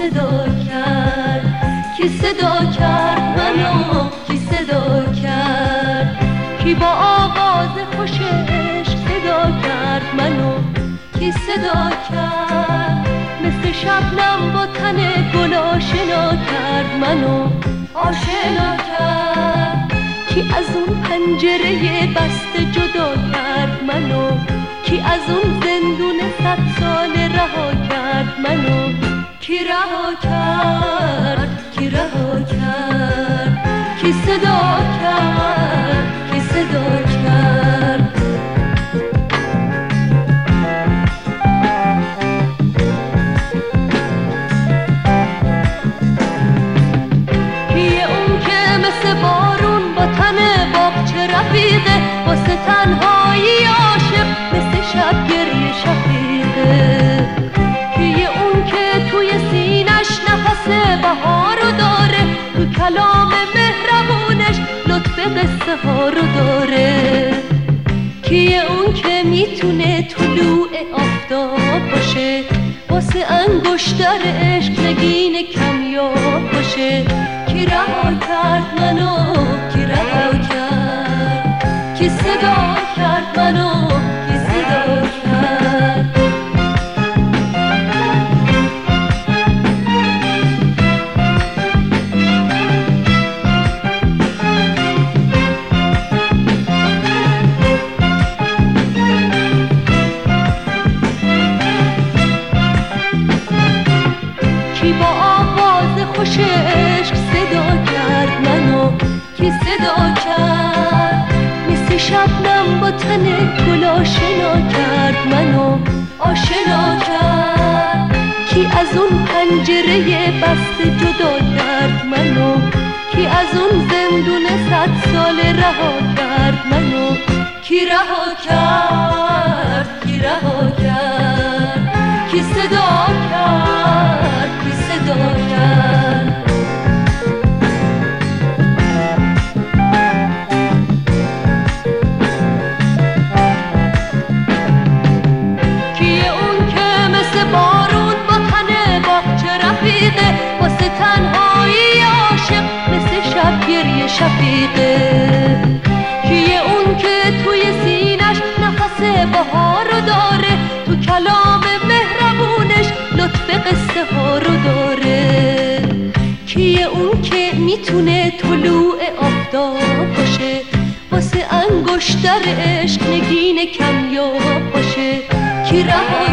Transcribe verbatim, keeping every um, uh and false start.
صدا کرد؟ کی صدا کرد منو؟ کی صدا کرد؟ کی با آواز خوش عشق صدا کرد منو؟ کی صدا کرد؟ مثل شبنم با تن گل آشنا کرد منو، آشنا کرد. کی از اون پنجره بسته جدا کرد منو؟ کی از اون زندون صد سال رها کرد منو؟ کی رها کرد؟ کی رها کرد؟ کی صدا کرد؟ کی صدا کرد؟ کیه اون که مثل بارون با تن باغچه رفیقه، واسه تنهایی عاشق مثل شب گریه شفیقه؟ کیه اون که توی سینش نفس بهارو داره، تو کلام مهربونش لطف قصه ها رو داره؟ کیه اون که میتونه طلوع آفتاب باشه، واسه انگشتر عشق نگین کمیاب باشه؟ کی رها کرد منو؟ کی رها کرد؟ کی صدا کرد منو؟ کی صدا کرد؟ کی با آواز خوش عشق صدا کرد منو؟ کی صدا کرد؟ مثل شبنم با تن گل آشنا کرد منو، آشنا کرد. کی از اون پنجره بسته جدا کرد منو؟ کی از اون زندون صد سال رها کرد منو؟ کی رها کرد؟ کی رها کرد؟ کی صدا کرد؟ کی صدا کرد؟ کیه اون که مثل بارون با تن باغچه رفیقه، واسه تنهایی عاشق مثل شب گریه شفیقه؟ کیه اون که توی سینش نفس بهارو داره، تو کلام مهربونش لطف قصه ها رو داره؟ کیه اون که میتونه طلوع آفتاب باشه، واسه انگشتر عشق نگین کمیاب باشه؟ کی رها